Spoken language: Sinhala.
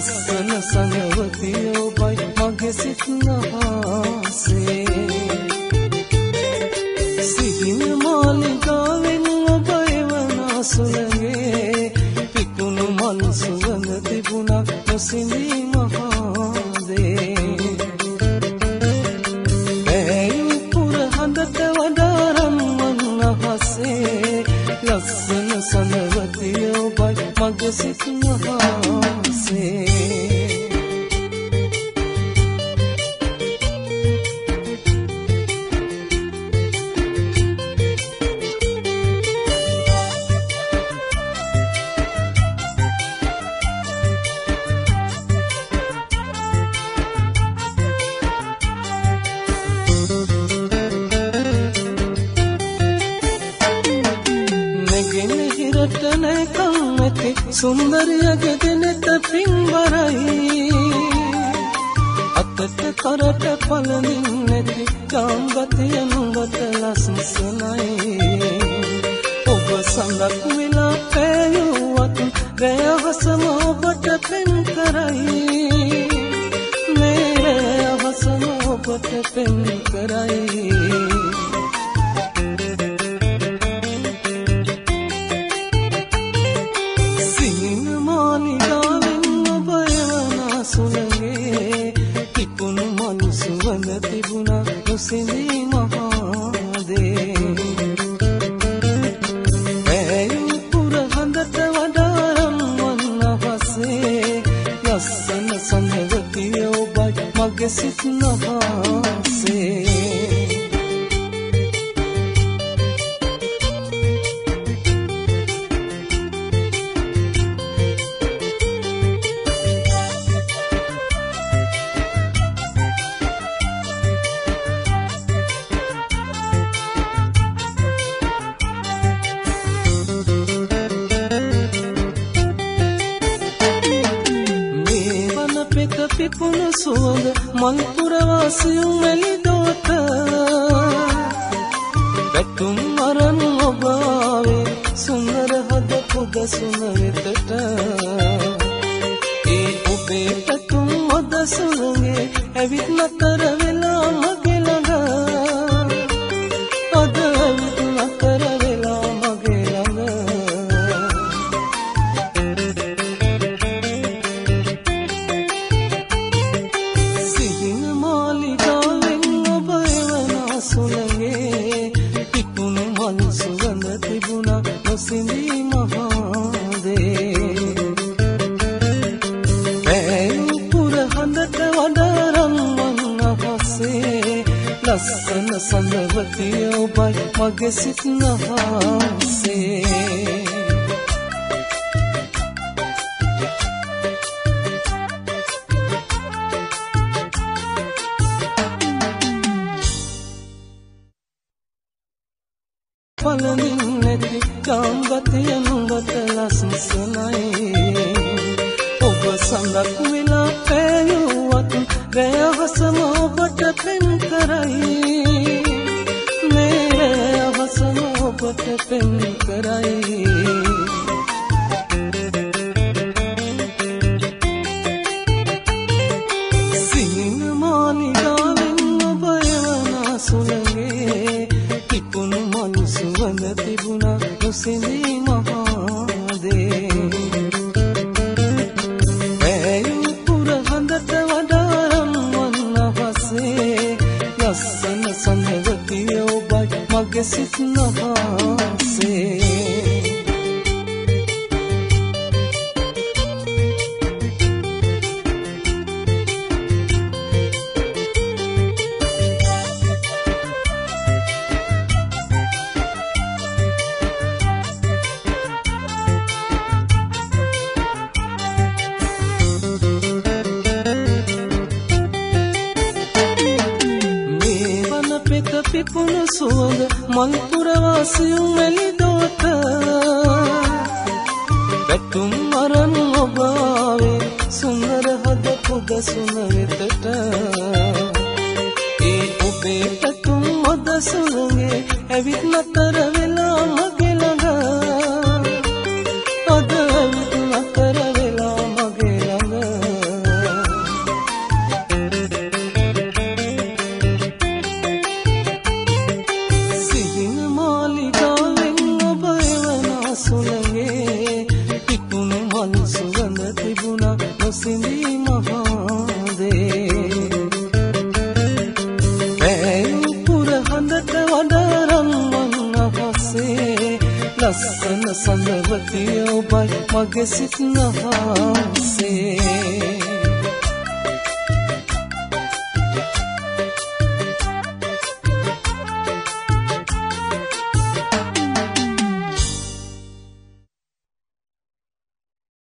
ලස්සන සඳවතිය ඔබයි මගේ සිත් නහසේ සිහින මාලිගාවෙන් ඔබ එවන සුළඟේ පිකුණු මල් සුවඳ තිබුණා නොසිඳී මහදේ බැයි පුර හඳට වඩා රන්වන් අහසේ ලස්සන සඳවතිය ඔබයි මගේ සිත් නහසේ සුන්දරියගේ දෙනෙත පින්වරයි අතට කරට පළඳින් නැති ගාම්ගතිය නුඹට ලස්සනයි ඔබ සඳක් වෙලා පෑයුවත් රැය හසම ඔබට පෙන් කරයි මේ රැය හසම ඔබට පෙන් කරයි නොසිඳී මහදේ බැයි පුර හඳට වඩා රන්වන් අහසේ ලස්සන සඳවතිය ඔබයි මගේ සිත් නහසේ පිපුණු සුවඳ මල් පුරවාසියු මෙලිදොත වැටුම් අරන් ඔබ ආවේ සුන්දර හද පුද සුන වෙතට ඒ ඔබේ පැතුම් ඔද සුළඟේ ඇවිත් නතර වෙලා මගේ ළඟ අද ඇවිත් නතර වෙලා මගේ ළඟ නොසිඳී මහදේ බැයි පුර හඳට වඩා රන්වන් අහසේ ලස්සන සඳවතිය ඔබයි මගේ සිත් නහසේ පළඳින් නැති ගාම්ගතිය නුඹට ලස්සනයි ඔබ සඳක් වෙලා පෑයුවත් රැය හසම ඔබට පෙන් කරයි මේ රැය හසම ඔබට පෙන් කරයි සිහින මාලිගාවෙන් ඔබ එවන සුළඟේ පිකුණු මල් සුවඳ තිබුණා නොසිඳී මහදේ බැයි පුර හඳට වඩා රන්වන් අහසේ ලස්සන සඳවතිය ඔබයි මගේ සිත් නහසේ පිපුණු සුවඳ මල් පුරවාසියු මෙලිදොත වැටුම් අරන් ඔබ ආවේ සුන්දර හද පුද සුන වෙතට ඒ ඔබේ පැතුම් ඔද සුළඟේ ඇවිත් නතර වෙලා මගේ ළඟ අද ඇවිත් නතර වෙලා මගේ ළඟ වඩරන් අහසේ ලස්සන සඳවතිය ඔබයි මගේ සිත් නහසේ